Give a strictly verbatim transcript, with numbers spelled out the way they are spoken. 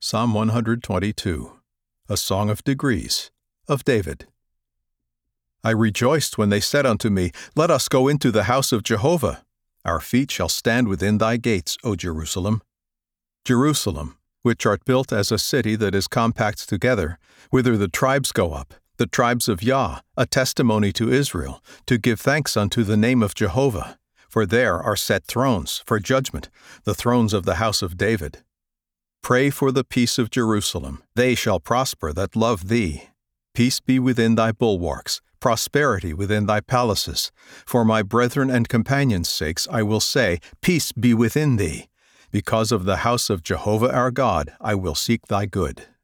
Psalm one hundred twenty-two, a song of degrees, of David. I rejoiced when they said unto me, Let us go into the house of Jehovah. Our feet shall stand within thy gates, O Jerusalem. Jerusalem, which art built as a city that is compact together, whither the tribes go up, the tribes of Yah, a testimony to Israel, to give thanks unto the name of Jehovah. For there are set thrones for judgment, the thrones of the house of David. Pray for the peace of Jerusalem. They shall prosper that love thee. Peace be within thy bulwarks, prosperity within thy palaces. For my brethren and companions' sakes I will say, Peace be within thee. Because of the house of Jehovah our God I will seek thy good.